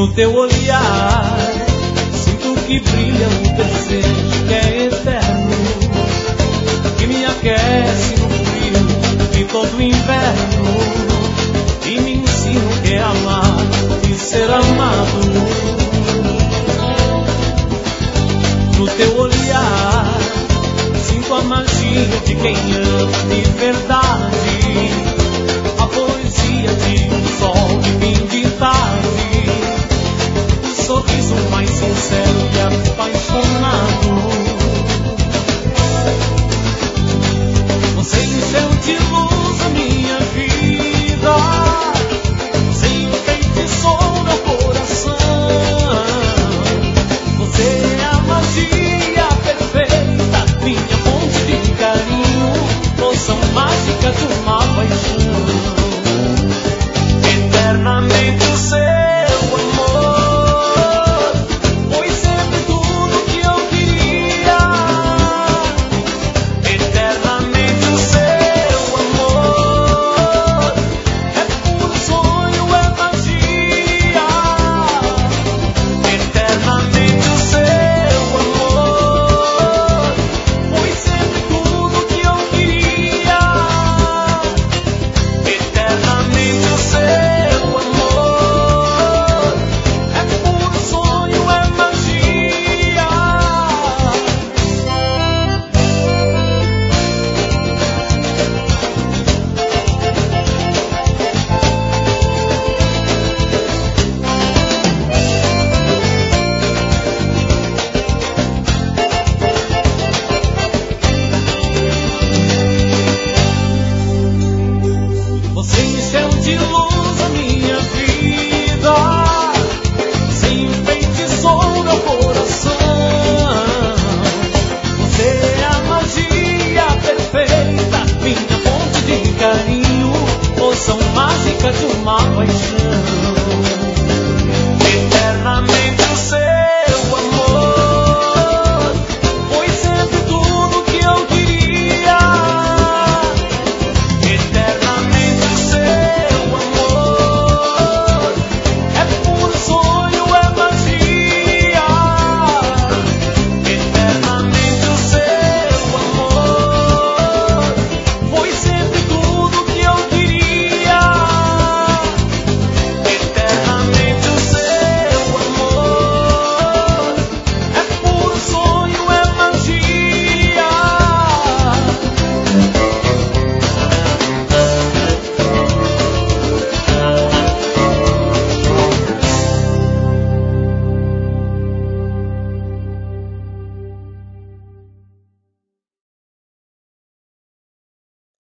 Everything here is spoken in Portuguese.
No teu olhar sinto que brilha um desejo que é eterno, que me aquece no frio de todo inverno e me ensina o que é amar e ser amado. No teu olhar sinto a magia de quem ama de verdade, a poesia de um sol de fim de tarde, sorriso mais sincero e apaixonado. Você encheu de luz a minha vida, você enfeitiçou meu coração. Você é a magia perfeita, minha fonte de carinho, poção mágica de uma paixão. Eternamente o seu poção mágica de uma paixão. Eternamente o seu